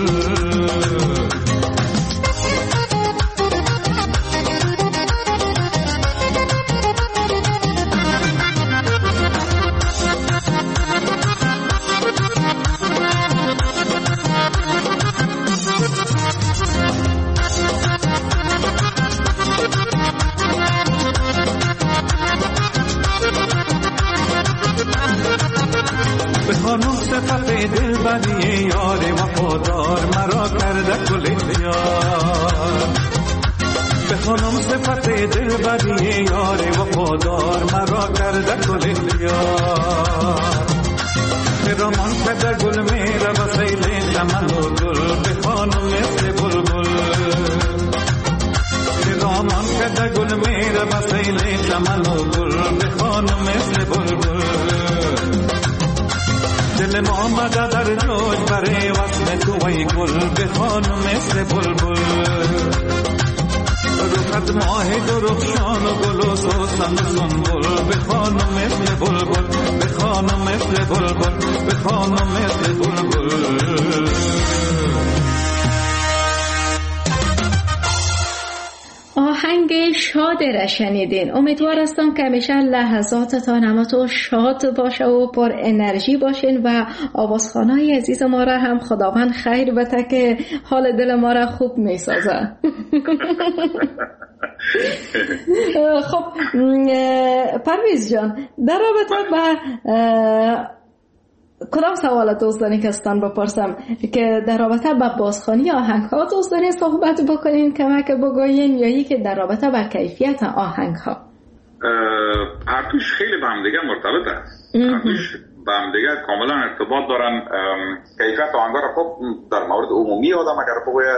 خانم صفت دل بدی یار وفادار مرا کرده کل اختیار. به خانم صفت دل بدی یار وفادار مرا کرده کل اختیار. خرامان کرده گل میره و سیل چمن و گل به خانم مثل بلبل. خرامان کرده گل میره و سیل چمن و گل به خانم مثل بلبل. دل ما آمده در جوش برای وصل تو ای گل به خانم مثل بلبل. روخت ماه درخشان و گل و سوسن سنبل به خانم مثل بلبل. به خانم مثل بلبل. به خانم مثل بلبل. آهنگ شاد را شنیدین. امیدوار هستم که همیشه لحظاتتان همتون شاد باشه و پر انرژی باشین و آوازخوانای عزیز ما را هم خداوند خیر بده که حال دل ما را خوب میسازه. خب پرویز جان، در رابطه با کدام سوال دوست دارین که استان بپرسم که در رابطه با بازخوانی آهنگ ها دوست دارین صحبت بکنین، کمک بگوین، یا یکی در رابطه با کیفیت آهنگ ها؟ هر دوش خیلی به هم دیگه مرتبط است. هر دوش به هم دیگه کاملا ارتباط دارن. کیفیت آهنگ ها را خب در مورد عمومی آدم اگر بگوید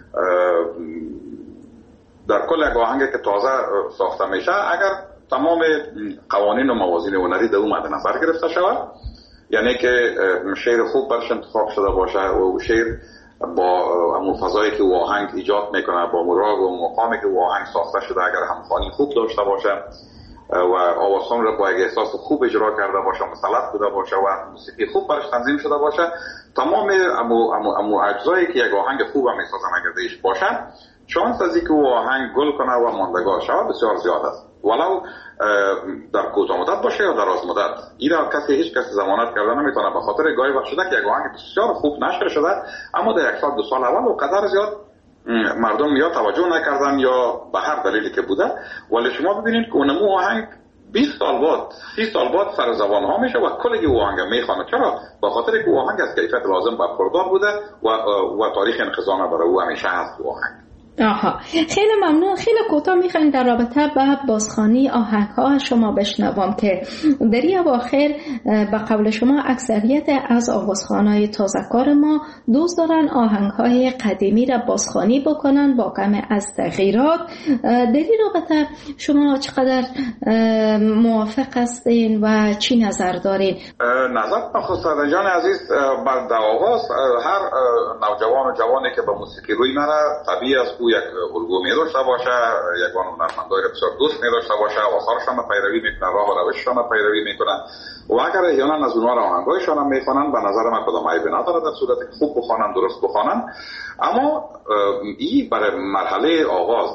در کل یک آهنگ که تازه ساخته میشه اگر تمام قوانین و موازین هنری در اون مد نظر گرفته شود، یعنی که شعر خوب برش انتخاب شده باشه و شعر با همون فضایی که آهنگ ایجاد میکنه، با مراغ و مقامی که آهنگ ساخته شده اگر همخوانی خوب داشته باشه و آوازخوان را با یک احساس خوب اجرا کرده باشه، مسلط بوده باشه و موسیقی خوب برش تنظیم شده باشه، تمام امو اجزایی که یک آهنگ خوب هم میسازن اگر دیش باشه، شانس از اینکه آهنگ گل کنه و ماندگار شود بسیار زیاد است. ولو در کوتاه مدت باشه یا دراز مدت. این را هیچ کسی ضمانت کردن نمیتونه، به خاطر گاهی وقت شده که یک آهنگ بسیار خوب نشر شده اما در 1 سال 2 سال اول و قدر زیاد مردم یا توجه نکردن یا به هر دلیلی که بوده، ولی شما ببینید که اونمو آهنگ 20 سال بعد 30 سال بعد سر زبان ها میشه و کلی او آهنگ میخوانه. چرا؟ به خاطر که او آهنگ از کیفیت لازم برخوردار بوده و تاریخ انقضا برای او همیشه هست او آهنگ. آها، خیلی ممنون. خیلی کوتاه میخوایم در رابطه با بازخوانی آهنگ‌ها از شما بشنوم که در این اواخر به قول شما اکثریت از آوازخوان‌های تازه‌کار ما دوست دارن آهنگ‌های قدیمی را بازخوانی بکنن با کم از تغییرات. در این رابطه شما چقدر موافق هستین و چی نظر دارین؟ نظر خسرو جان عزیز، بعد آغاز هر نوجوان و جوانی که به موسیقی روی نره طبیعی است یک الگو می داشته باشه، یک هنرمندای بسیار دوست می داشته باشه، آثارشان پیروی میکنه، راه و روششان پیروی میکنه و اگر احیانا از اونها آهنگایشان هم میخوانن به نظر من کدام عیبی نداره در صورتی که خوب بخوانن، درست بخوانن. اما این برای مرحله آغاز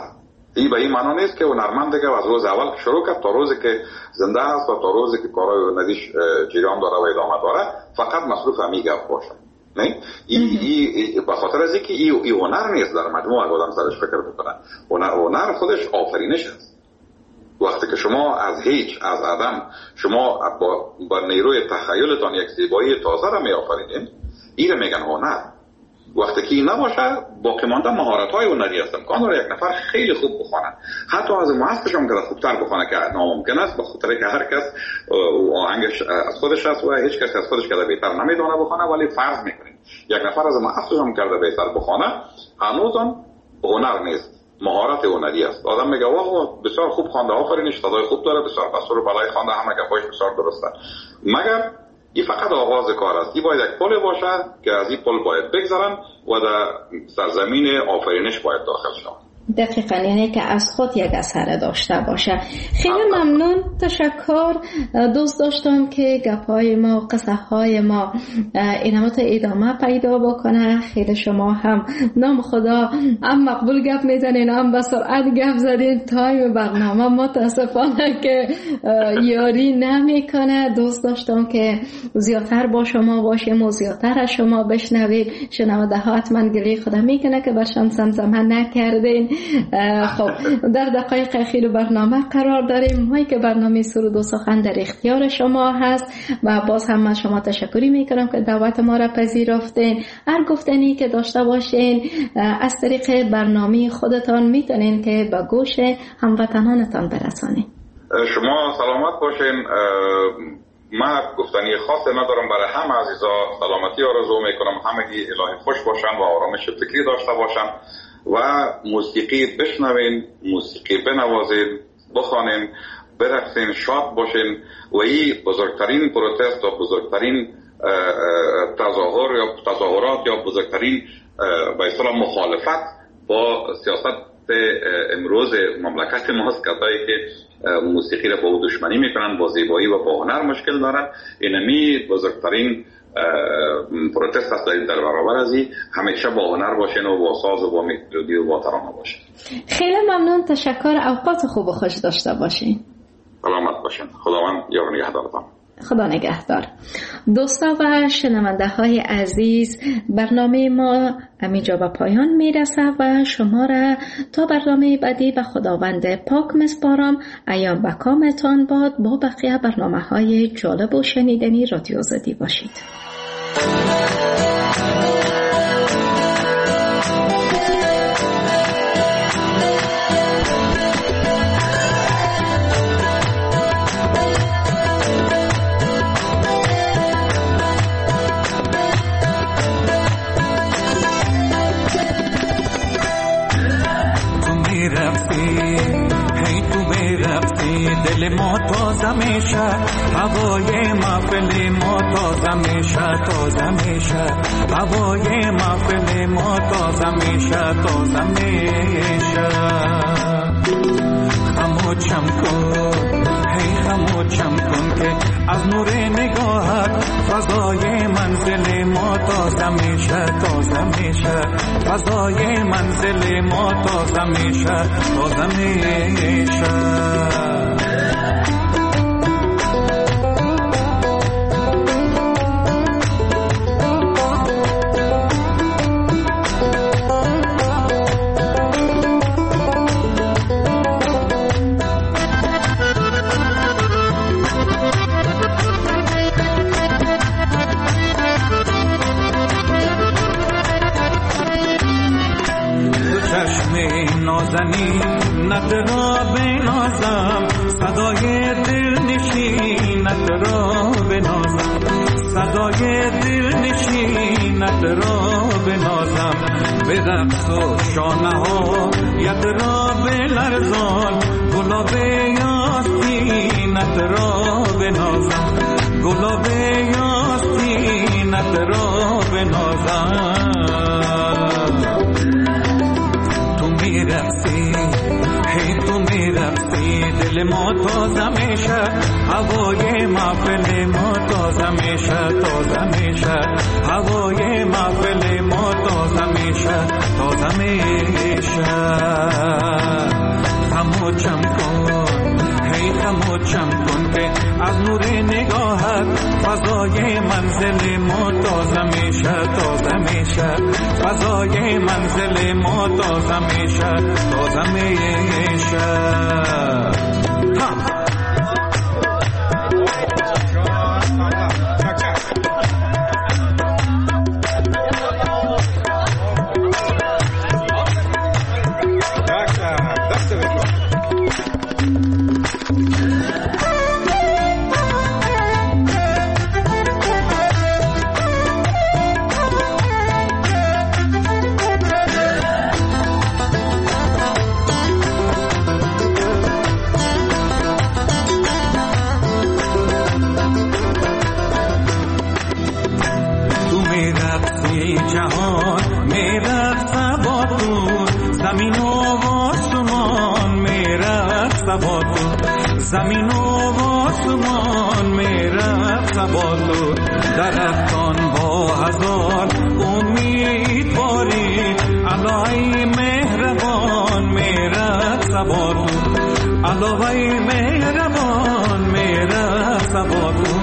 این به این معنا نیست که هنرمند دیگه از روز اول که شروع کرد تا روزی که زنده هست و تا روزی که کارهای ندیش جریان داره و ادامه داره فقط مصروف همین گپ باشه. نه، این به خاطر از اینکه این هنر نیست در مجموع آدم سرش فکر بکنه. هنر خودش آفرینش است. وقتی که شما از هیچ، از عدم، شما با نیروی تخیلتان یک زیبایی تازه را می آفرینید، این را میگن هنر. وقتی که این نباشه باقی مانده مهارت‌های هنری است. امکان داره یک نفر خیلی خوب بخونه، حتی از ماستش هم که خوبتر بخونه که ناممکن است، به خاطر که هر کس آهنگش از خودش است و هیچ کس از خودش که بهتر نمیدونه بخونه، ولی فرض میکنیم یک نفر از ماستش هم کرده بهتر بخونه، هنوزم هنر نیست، مهارت هنری است. آدم میگه واه بسیار خوب خوانده، آفرینش، صدای خوب داره، بسیار بسور و بلای خوانده، همه گپاش بسیار درسته. مگر این فقط آغاز کار است. این باید یک پل باشه که از این پل باید بگذرن و در سرزمین آفرینش باید داخل شوند. دقیقاً، یعنی که از خود یک اثر داشته باشه. خیلی ممنون، تشکر. دوست داشتم که گپ‌های ما و قصه‌های ما اینمات ادامه پیدا بکنه. خیلی شما هم نام خدا هم مقبول گپ میزنین، هم به سرعت گپ زدین. تایم برنامه متاسفانه که یاری نمیکنه. دوست داشتم که زیادتر با شما باشیم و زیادتر از شما بشنویم. شنونده ها حتما گلی خدا میکنه که برشان زمزمه نکردین. خب در دقایق اخیر برنامه قرار داریم. ما که برنامه سرود و سخن در اختیار شما هست و باز هم از شما تشکری میکنم که دعوت ما را پذیرفتین. هر گفتنی که داشته باشین از طریق برنامه خودتان میتونین که به گوش هموطنانتان برسانین. شما سلامت باشین. من گفتنی خاصی ندارم، برای همه عزیزا سلامتی آرزو میکنم، همگی الهی خوش باشن و آرامش فکری داشته باشن و موسیقی بشنوین، موسیقی بنوازین، بخوانین، برقصین، شاد باشین و این بزرگترین پروتست و بزرگترین تظاهرات یا بزرگترین به اصطلاح مخالفت با سیاست امروز مملکت ماست، کسایی که موسیقی را با دشمنی میکنن، با زیبایی و با هنر مشکل دارن. اینمی بزرگترین پروتست است در برابر از این. همیشه با هنر باشین و با ساز و با ملودی و با ترانه باشین. خیلی ممنون، تشکر. اوقات خوب و خوش داشته باشین. سلامت باشین. خداوند یار و نگهدارتان. خدا نگهدار. دوستا و شنونده های عزیز، برنامه ما همینجا به پایان میرسه و شما را تا برنامه بعدی به خداوند پاک میسپارم. ایام به کامتان باد. با بقیه برنامه های جالب و شنیدنی رادیو آزادی باشید. دل ما تازه میشه، هوای محفل ما تازه میشه، تازه میشه، هوای محفل ما تازه میشه، تازه میشه. خموشم کن خموشم کن که از نور نگاهت فضای منزل ما تازه میشه تازه میشه فضای منزل ما تازه میشه تازه میشه نت را بنازم صدای دل نشینت را بنازم صدای دل نشینت را بنازم به رقص و شانه ها ید را بلرزان گلاب یاسمینت را بنازم گلاب یاسمینت را بنازم تو میرقصی تو میرقصی دل ما تازه میشه هوای محفل ما تازه میشه تازه میشه هوای محفل ما تازه میشه تازه میشه خموشم کن خموشم کن که از نور نگاهت فضای منزل ما تازه میشه تازه میشه فضای منزل ما تازه میشه تازه میشه زمین و آسمان میرفت سبالو درختان با هزار امید باری الهی مهربان میرفت سبالو الهی مهربان میرفت سبالو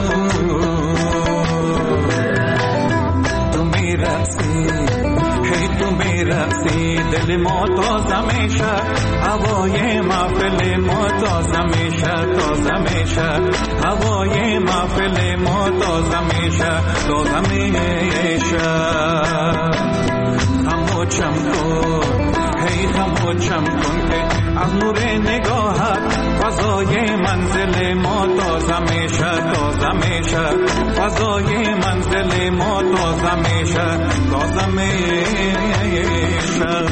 تو میرفتی تو میرفتی دل ما تازه میشه هوای محفل ما تازه میشه تازه میشه هوای محفل ما تازه میشه تازه میشه خموشم کن خموشم کن که از نور نگاهت فضای منزل ما تازه میشه تازه میشه فضای منزل ما تازه میشه تازه میشه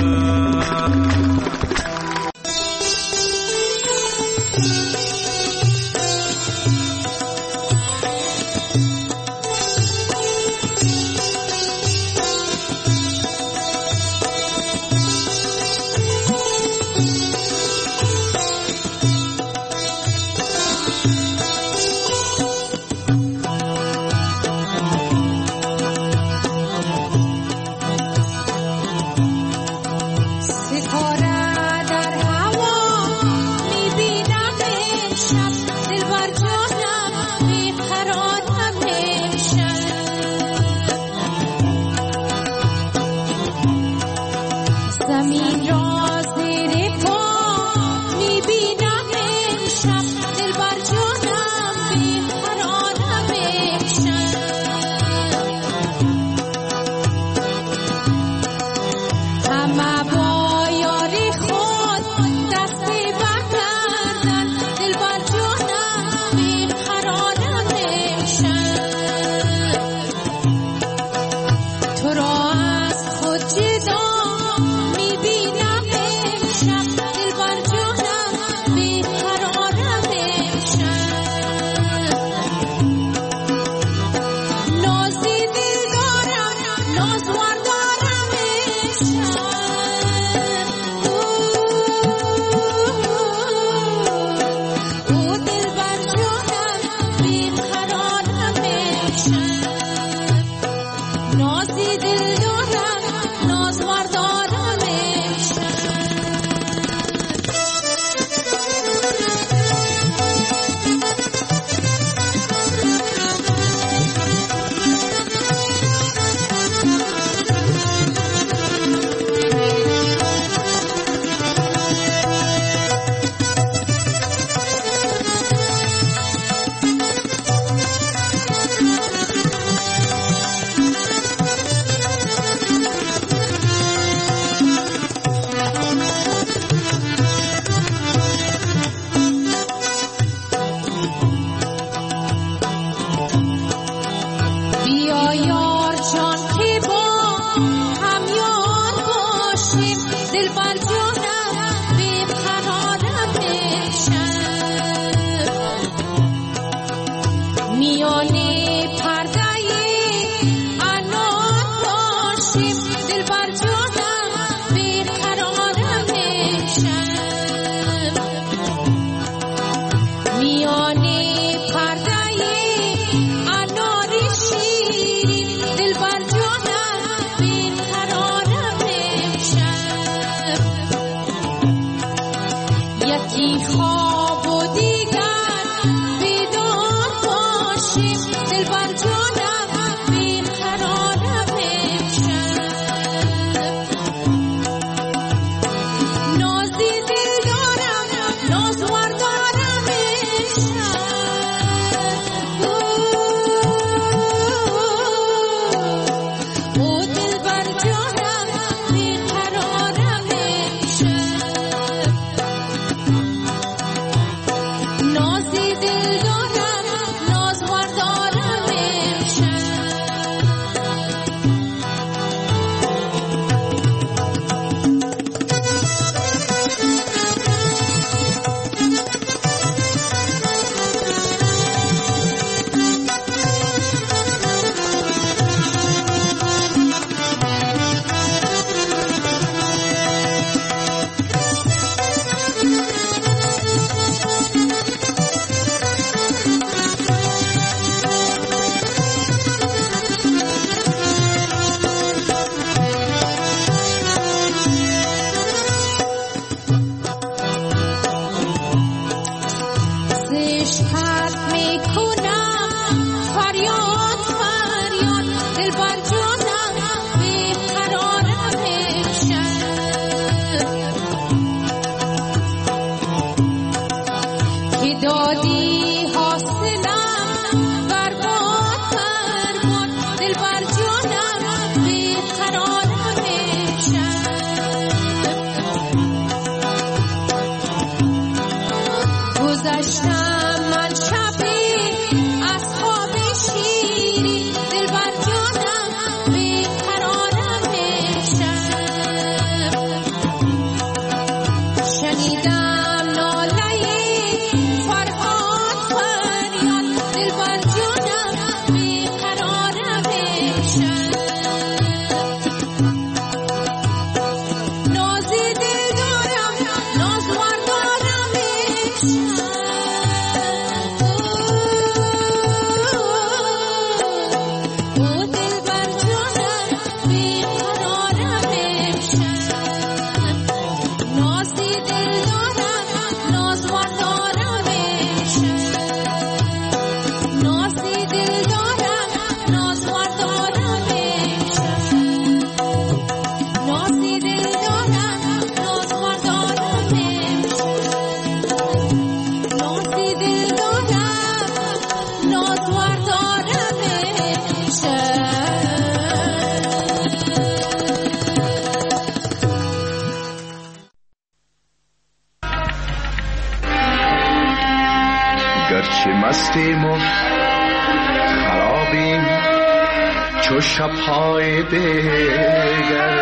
مستیم و خرابیم چو شب‌های دیگر،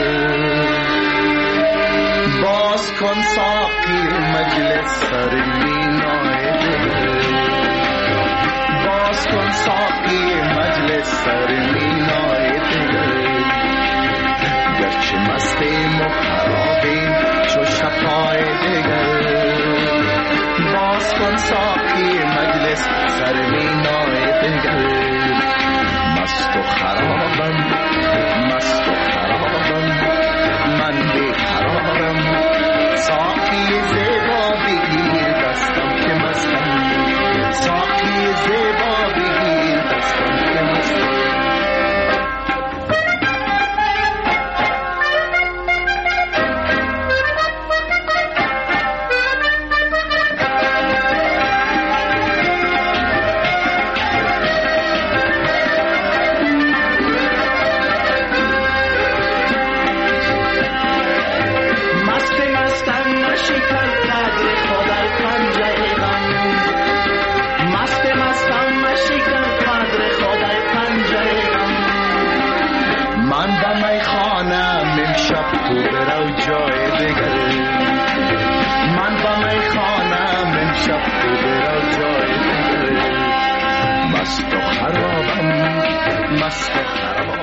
باز کن ساقی مجلس سر مینای دل، باز کن ساقی مجلس سر مینای دل. گرچه مستیم و خرابیم چو شب‌های دیگر، باز کن ساقی مجلس سر مینای دل. مست و خرابم، مست و خرابم، من بیقرارم، ساقی زیبا بگیر دستم که مستم، ساقی زیبا بگیر دستم که مستم. امشب تو برو جای دیگه. من با میخانم امشب تو برو جای دیگه. مست و خرابم، مست و خرابم.